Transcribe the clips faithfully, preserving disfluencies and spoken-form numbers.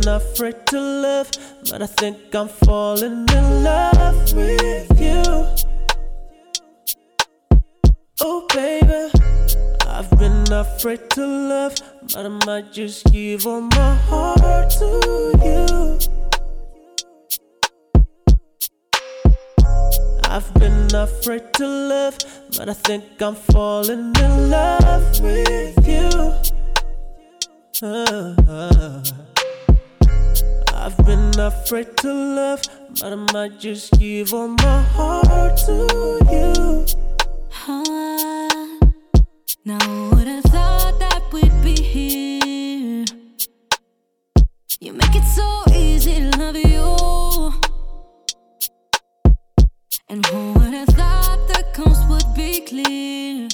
been afraid to love, but I think I'm falling in love with you. Oh baby, I've been afraid to love, but I might just give all my heart to you. I've been afraid to love, but I think I'm falling in love with you. Uh, uh. I've been afraid to love, but I might just give all my heart to you. Uh, now who would have thought that we'd be here? You make it so easy to love you. And who would have thought the coast would be clear?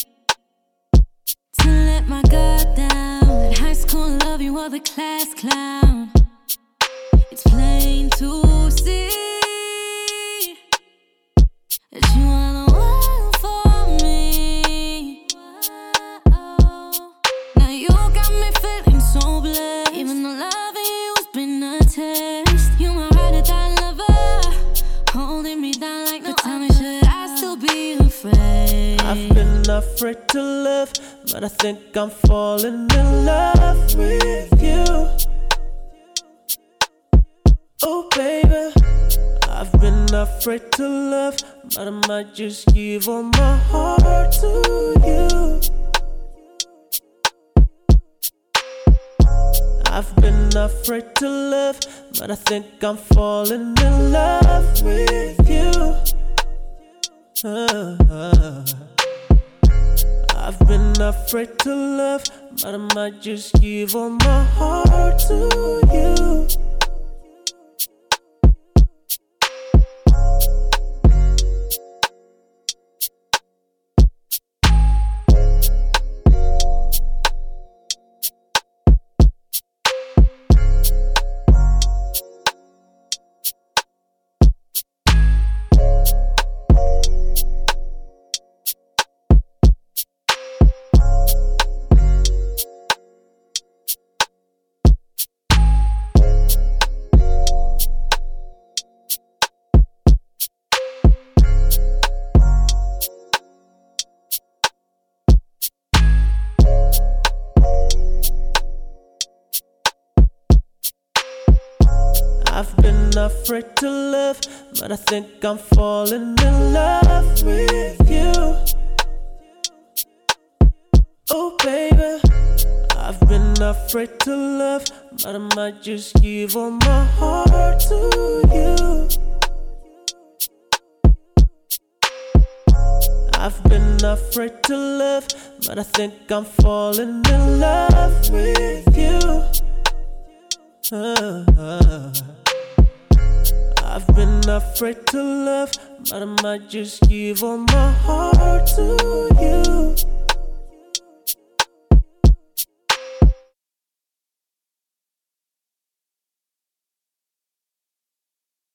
To let my guard down, that high school love you were the class clown. It's plain to see that you are the one for me. Now you got me feeling so blessed, even though loving you's been a test. You my ride or die lover, holding me down like no other. Should I still be afraid? I've been afraid to love, but I think I'm falling in love with you. Oh baby, I've been afraid to love, but I might just give all my heart to you. I've been afraid to love, but I think I'm falling in love with you. Uh, uh. I've been afraid to love, but I might just give all my heart to you. I've been afraid to love, but I think I'm falling in love with you. Oh baby, I've been afraid to love, but I might just give all my heart to you. I've been afraid to love, but I think I'm falling in love with you. Uh, uh. I've been afraid to love, but I might just give all my heart to you.